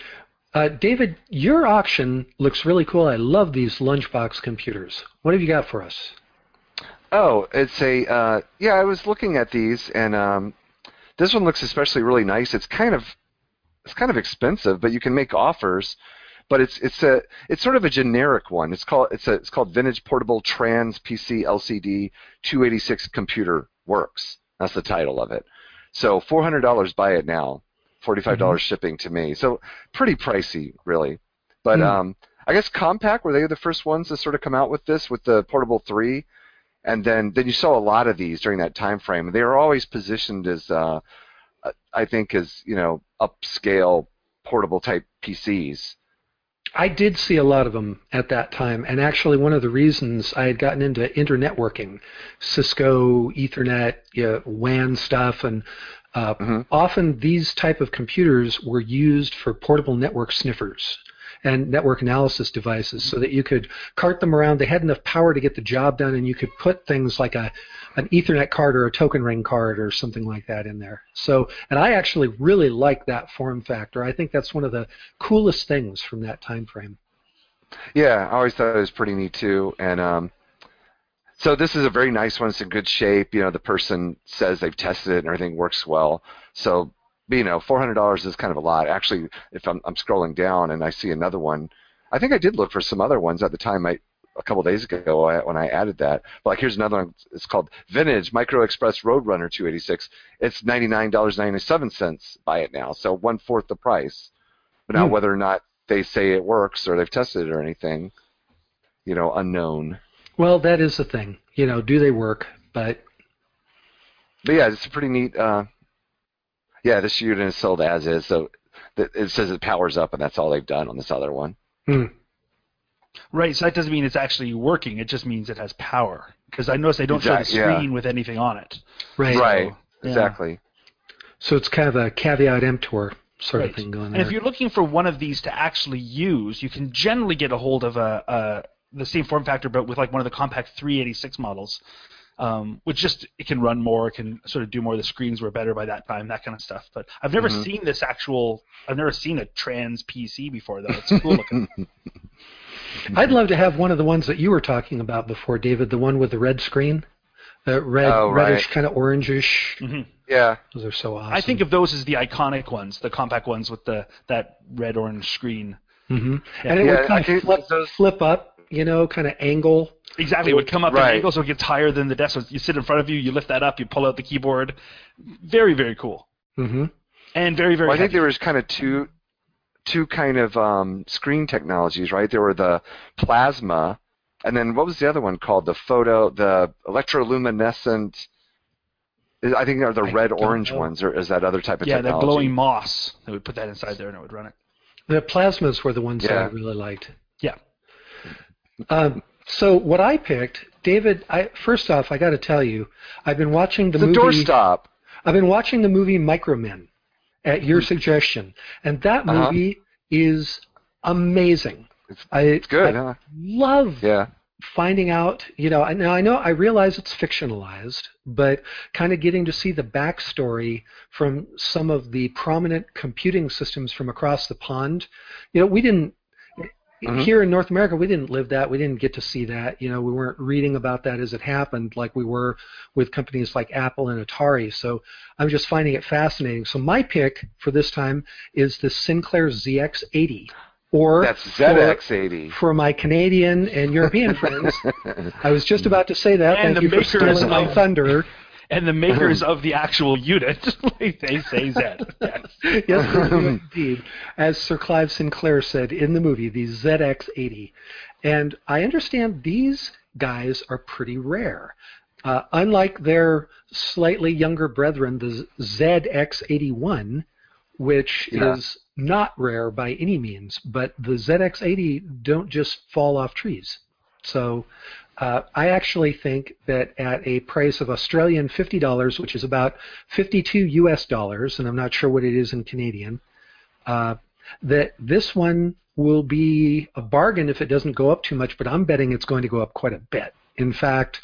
David, your auction looks really cool. I love these lunchbox computers. What have you got for us? Oh, it's a I was looking at these, and this one looks especially really nice. It's kind of expensive, but you can make offers. But it's sort of a generic one. It's called Vintage Portable Trans PC LCD 286 Computer Works. That's the title of it. So $400, buy it now. $45 shipping to me. So pretty pricey, really. But I guess Compaq, were they the first ones to sort of come out with this, with the Portable 3? And then you saw a lot of these during that time frame. They were always positioned as, I think, as, upscale portable type PCs. I did see a lot of them at that time, and actually one of the reasons I had gotten into internetworking, Cisco, Ethernet, WAN stuff, and often these type of computers were used for portable network sniffers and network analysis devices so that you could cart them around. They had enough power to get the job done, and you could put things like an Ethernet card or a token ring card or something like that in there. So, and I actually really like that form factor. I think that's one of the coolest things from that time frame. Yeah, I always thought it was pretty neat too. And so this is a very nice one. It's in good shape. The person says they've tested it and everything works well. So, $400 is kind of a lot. Actually, if I'm scrolling down and I see another one, I think I did look for some other ones at the time. A couple days ago when I added that. But like, here's another one. It's called Vintage Micro Express Roadrunner 286. It's $99.97. Buy it now. So 1/4 the price. But now whether or not they say it works or they've tested it or anything, unknown. Well, that is the thing. Do they work? But yeah, it's a pretty neat. This unit is sold as is. So it says it powers up, and that's all they've done on this other one. Right, so that doesn't mean it's actually working. It just means it has power. Because I noticed they don't show the screen with anything on it. Right. Right, So, exactly. So it's kind of a caveat emptor sort of thing going there. And if you're looking for one of these to actually use, you can generally get a hold of the same form factor, but with like one of the Compaq 386 models, which just it can run more, it can sort of do more. The screens were better by that time, that kind of stuff. But I've never seen this I've never seen a trans PC before, though. It's cool looking. I'd love to have one of the ones that you were talking about before, David, the one with the red screen, the reddish, kind of orangish. Yeah. Those are so awesome. I think of those as the iconic ones, the Compaq ones with that red-orange screen. And it would kind of flip up, kind of angle. Exactly. It would come up at an angle so it gets higher than the desk. So you sit in front of you, you lift that up, you pull out the keyboard. Very, very cool. And very, very I think there was kind of two kind of screen technologies, right? There were the plasma, and then what was the other one called? The electroluminescent. I think they're the red-orange ones, or is that other type of technology? Yeah, the glowing moss. They would put that inside there and it would run it. The plasmas were the ones that I really liked. Yeah. So what I picked, David, first off, I got to tell you, I've been watching the movie. Doorstop. I've been watching the movie Micromen at your suggestion, and that movie is amazing. It's good. I love finding out. I realize it's fictionalized, but kind of getting to see the backstory from some of the prominent computing systems from across the pond. We didn't. Here in North America, we didn't live that. We didn't get to see that. We weren't reading about that as it happened like we were with companies like Apple and Atari. So I'm just finding it fascinating. So my pick for this time is the Sinclair ZX80. Or that's ZX80. For my Canadian and European friends. I was just about to say that. And Thank you for stealing my thunder. And the makers of the actual unit, they say Z. Yes, they do indeed. As Sir Clive Sinclair said in the movie, the ZX80. And I understand these guys are pretty rare. Unlike their slightly younger brethren, the ZX81, which is not rare by any means, but the ZX80 don't just fall off trees. So I actually think that at a price of Australian $50, which is about $52 US, and I'm not sure what it is in Canadian, that this one will be a bargain if it doesn't go up too much, but I'm betting it's going to go up quite a bit. In fact,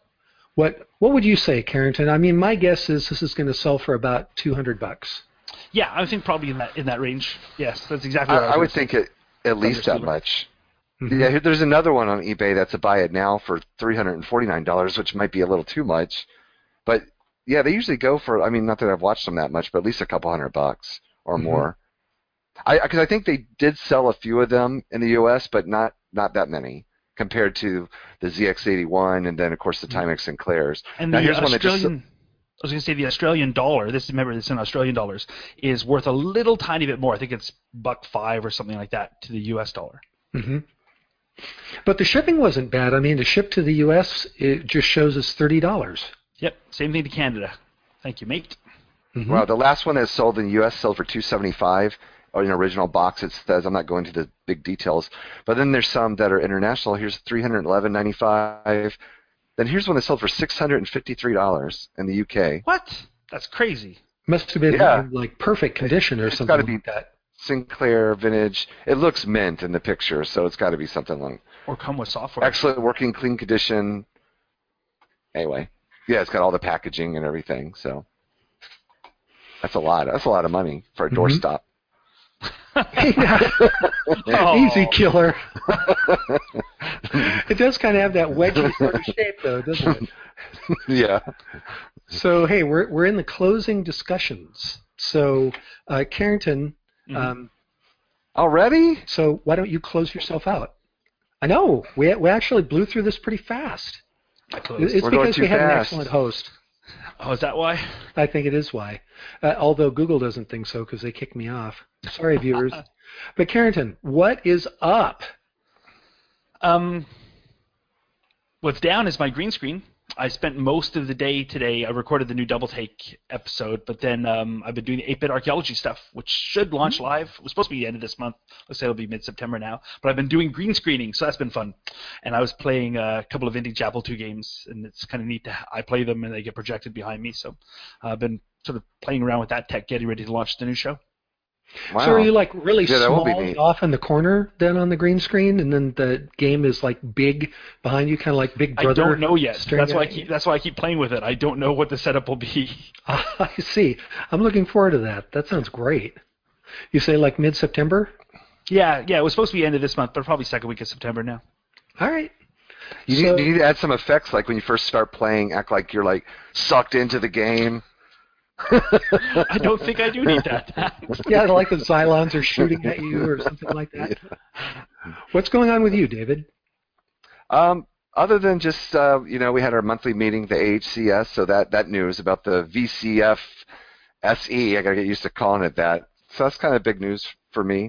what would you say, Carrington? I mean, my guess is this is going to sell for about $200. Yeah, I think probably in that range. Yes, that's exactly what I would think. think at least that Understood. much. Mhm. Yeah, there's another one on eBay that's a buy it now for $349, which might be a little too much. But yeah, they usually go for, I mean, not that I've watched them that much, but at least a couple $100 or Mhm. more. Because I think they did sell a few of them in the U.S., but not that many compared to the ZX81 and then, of course, the Timex Sinclairs. And Now, the here's one that just Australian, I was going to say the Australian dollar. Remember, this in Australian dollars is worth a little tiny bit more. I think it's $1.05 or something like that to the U.S. dollar. hmm But the shipping wasn't bad. I mean, to ship to the U.S., it just shows us $30. Yep, same thing to Canada. Thank you, mate. Mhm. Well, the last one that sold in the U.S. sold for $275 or in an original box. It says, I'm not going into the big details, but then there's some that are international. Here's $311.95. Then here's one that sold for $653 in the UK. What? That's crazy. Must have been Yeah. in like perfect condition or It's something gotta be- like that. Sinclair vintage. It looks mint in the picture, so it's got to be something like Or come with software. excellent working, clean condition. Anyway, yeah, it's got all the packaging and everything. So that's a lot. That's a lot of money for a Mhm. doorstop. Oh. Easy killer. It does kind of have that wedgy sort of shape, though, doesn't it? Yeah. So, hey, we're in the closing discussions. So, Carrington, Mhm. Already? so why don't you close yourself out? I know we actually blew through this pretty fast. I closed. It's We're going because too we had an fast. excellent host. Oh, is that why? I think it is why. Although Google doesn't think so because they kicked me off. Sorry, viewers. But Carrington, what is up? What's down is my green screen. I spent most of the day today. I recorded the new Double Take episode, but then I've been doing the 8-bit archaeology stuff, which should launch live. It was supposed to be the end of this month. Let's say it'll be mid-September now. But I've been doing green screening, so that's been fun. And I was playing a couple of vintage Apple II games, and it's kind of neat. I play them, and they get projected behind me. So I've been sort of playing around with that tech, getting ready to launch the new show. Wow. So are you like really Yeah, that will be small neat. off in the corner then on the green screen, and then the game is like big behind you, kind of like Big Brother? I don't know yet. staring That's why at you? that's why I keep playing with it. I don't know what the setup will be. I see. I'm looking forward to that. That sounds great. You say like mid-September? Yeah. It was supposed to be end of this month, but probably second week of September now. All right. You need to add some effects, like when you first start playing, act like you're like sucked into the game. I don't think I do need that. Yeah, like the Xylons are shooting at you or something like that. What's going on with you, David? Other than just we had our monthly meeting, the AHCS, so that news about the VCF SE, I gotta get used to calling it that. So that's kind of big news for me.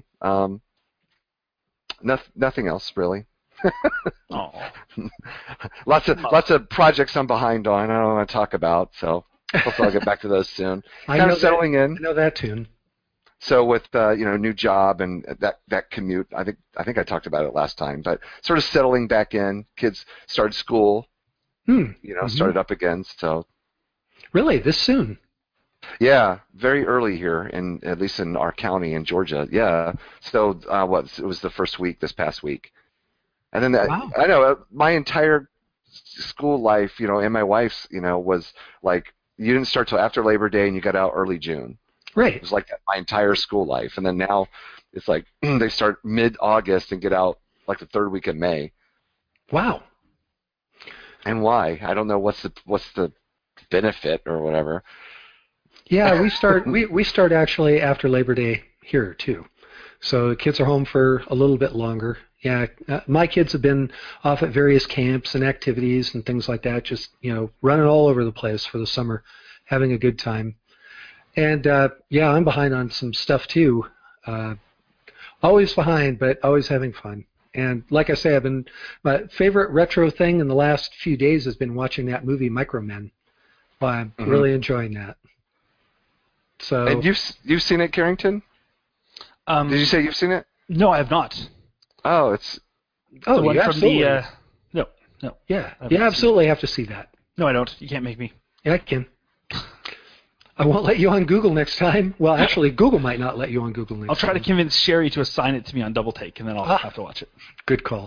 Nothing else really. Oh. Lots of projects I'm behind on. I don't want to talk about, so hopefully I'll get back to those soon. I Kind know of settling that, in. I know that tune. So with new job and that commute, I think I talked about it last time, but sort of settling back in. Kids started school, started up again. So Really, this soon? yeah, very early here at least in our county in Georgia. Yeah. So it was the first week this past week, and then Wow. I know my entire school life, and my wife's, was like you didn't start till after Labor Day and you got out early June. It Right. was like that my entire school life, and then now it's like they start mid-August and get out like the third week of May. Wow. And why? I don't know what's the benefit or whatever. Yeah, we start actually after Labor Day here too. So the kids are home for a little bit longer. Yeah, my kids have been off at various camps and activities and things like that, just running all over the place for the summer, having a good time. And I'm behind on some stuff too. Always behind, but always having fun. And like I say, my favorite retro thing in the last few days has been watching that movie Micromen. Well, I'm really enjoying that. So, And you've seen it, Carrington? Did you say you've seen it? No, I have not. Oh, it's oh, The one you from absolutely, the no. yeah, I've you seen absolutely have to see that. No, I don't. You can't make me. Yeah, I can. I won't let you on Google next time. Well, actually, Google might not let you on Google next I'll try to time. convince Sherry to assign it to me on Double Take, and then I'll have to watch it. Good call.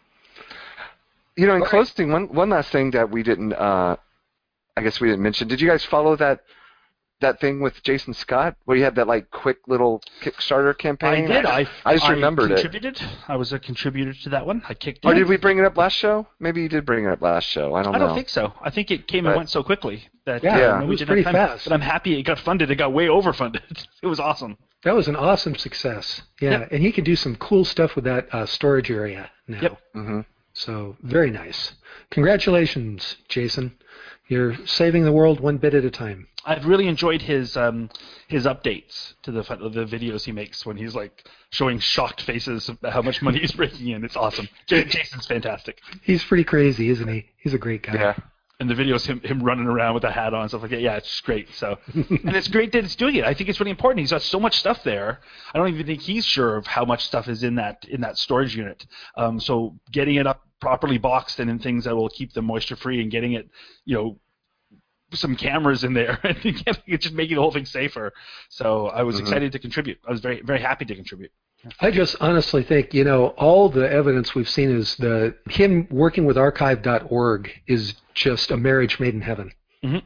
in closing, one last thing that we didn't, I guess we didn't mention. Did you guys follow that that thing with Jason Scott where you had that like quick little Kickstarter campaign? I did. I just remembered contributed. I was a contributor to that one. I kicked in. Or did we bring it up last show? Maybe you did bring it up last show. I don't know. I don't think so. I think it came and went so quickly that it we was didn't pretty have time. fast. But I'm happy it got funded. It got way overfunded. It was awesome. That was an awesome success. Yeah, Yep. and he could do some cool stuff with that storage area now. Yep. Mm-hmm. So very nice. Congratulations, Jason. You're saving the world one bit at a time. I've really enjoyed his updates to the videos he makes when he's like showing shocked faces of how much money he's breaking in. It's awesome. Jason's fantastic. He's pretty crazy, isn't he? He's a great guy. Yeah. And the videos him running around with a hat on and stuff like that. Yeah, it's great. So, and it's great that it's doing it. I think it's really important. He's got so much stuff there. I don't even think he's sure of how much stuff is in that storage unit. So getting it up properly boxed and in things that will keep them moisture free and getting it, some cameras in there and it's just making the whole thing safer. So I was excited to contribute. I was very, very happy to contribute. I just honestly think, all the evidence we've seen is him working with archive.org is just a marriage made in heaven. Mm-hmm.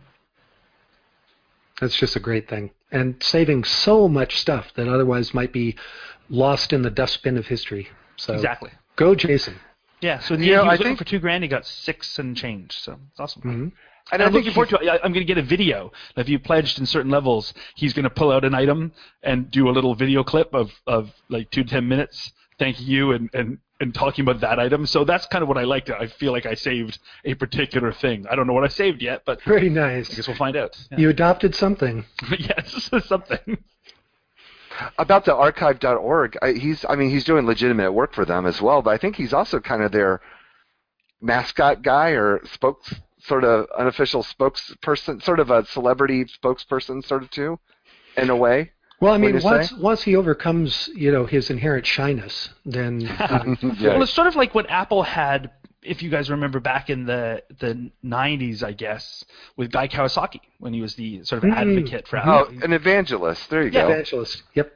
That's just a great thing. And saving so much stuff that otherwise might be lost in the dustbin of history. So Exactly. Go, Jason. Yeah, so in the end, he was looking for $2,000. He got $6 and change. So it's awesome. Mm-hmm. And I'm looking forward to it. I'm going to get a video. If you pledged in certain levels, he's going to pull out an item and do a little video clip of like 2 to 10 minutes thanking you and talking about that item. So that's kind of what I liked. I feel like I saved a particular thing. I don't know what I saved yet, but very nice. I guess we'll find out. Yeah. You adopted something. Yes, something. About the archive.org, he's doing legitimate work for them as well, but I think he's also kind of their mascot guy or sort of unofficial spokesperson, sort of a celebrity spokesperson sort of too, in a way. Well, I mean, once he overcomes, his inherent shyness, then... Yeah. Well, it's sort of like what Apple had, if you guys remember back in the 90s, I guess, with Guy Kawasaki, when he was the sort of advocate for Apple. Oh, an evangelist. There you go. Evangelist. Yep.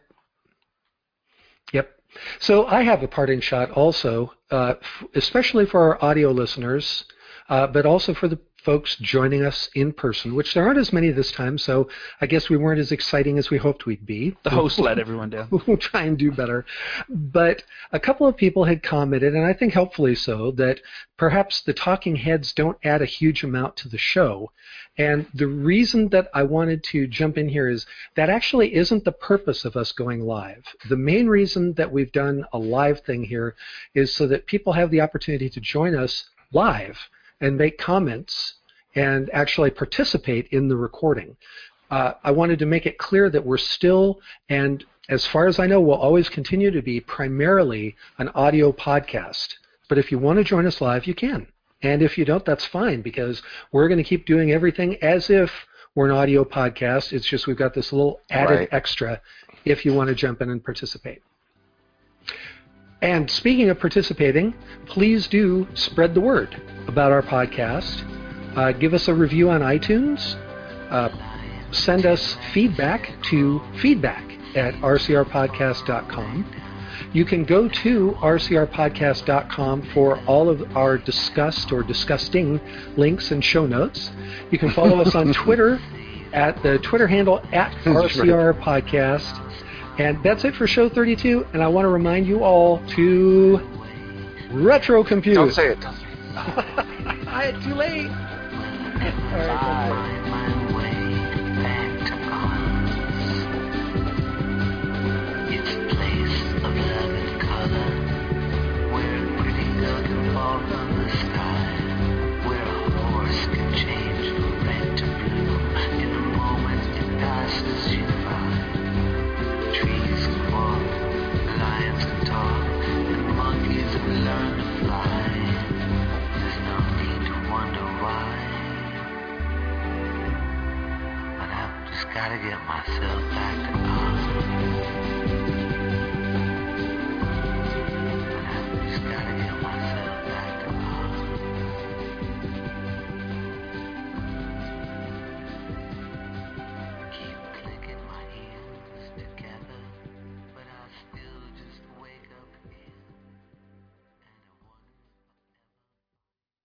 So I have a parting shot also, especially for our audio listeners, but also for the folks joining us in person, which there aren't as many this time, so I guess we weren't as exciting as we hoped we'd be. The host let everyone down. We'll try and do better. But a couple of people had commented, and I think helpfully so, that perhaps the talking heads don't add a huge amount to the show. And the reason that I wanted to jump in here is that actually isn't the purpose of us going live. The main reason that we've done a live thing here is so that people have the opportunity to join us live and make comments and actually participate in the recording. I wanted to make it clear that we're still, and as far as I know, will always continue to be primarily an audio podcast. But if you want to join us live, you can. And if you don't, that's fine, because we're going to keep doing everything as if we're an audio podcast. It's just we've got this little added extra if you want to jump in and participate. And speaking of participating, please do spread the word about our podcast. Give us a review on iTunes. Send us feedback to feedback@rcrpodcast.com. You can go to rcrpodcast.com for all of our discussed or disgusting links and show notes. You can follow us on Twitter at the Twitter handle @rcrpodcast. And that's it for show 32, and I want to remind you all to retro compute. Don't say it. Too late. All right, gotta get myself back to Oz.